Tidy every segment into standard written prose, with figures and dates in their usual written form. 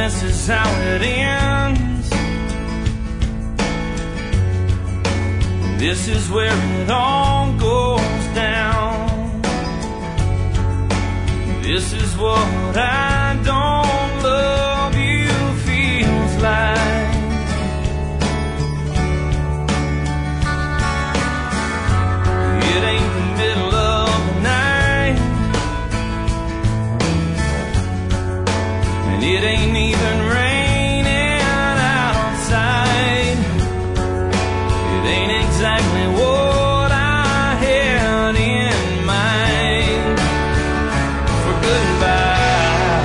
this is how it ends. This is where it all goes down. This is what I don't love you feels like. It ain't the middle of the night, and it ain't even raining outside. It ain't exactly what I had in mind for goodbye.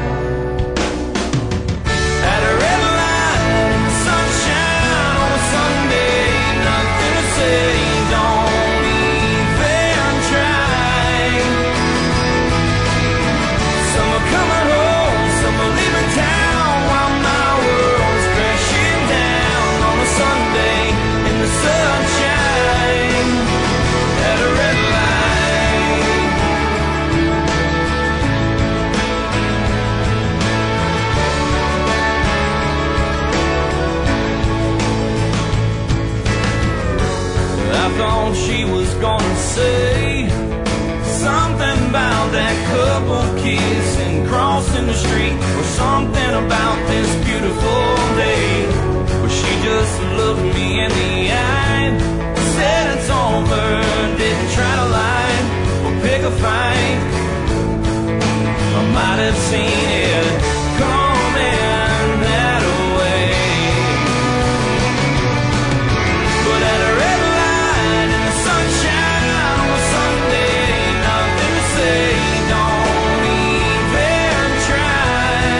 At a red light in the sunshine on a Sunday, nothing to say, don't even try. Some are coming home, some are leaving town, while my world's crashing down on a Sunday in the sunshine. At a red light. I thought she was gonna say something about that couple kissing, crossing the street, or something about this beautiful day. But she just looked me in the eye, said it's over, didn't try to lie or pick a fight. I might have seen it coming that way, but at a red light in the sunshine on a Sunday, nothing to say, don't even try.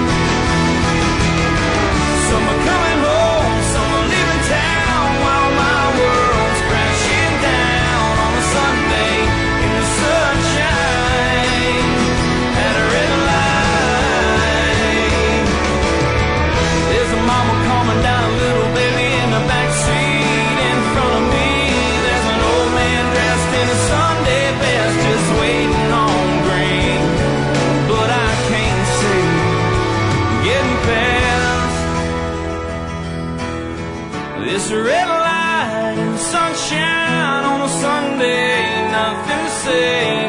Some are coming home, some are leaving town, while my world's crashing down on a Sunday in the sunshine. At a red light. There's a mama calming down a little baby in the back seat in front of me. There's an old man dressed in a Sunday best, just waiting on green. But I can't see getting past this red light and sunshine on a Sunday. Nothing to say.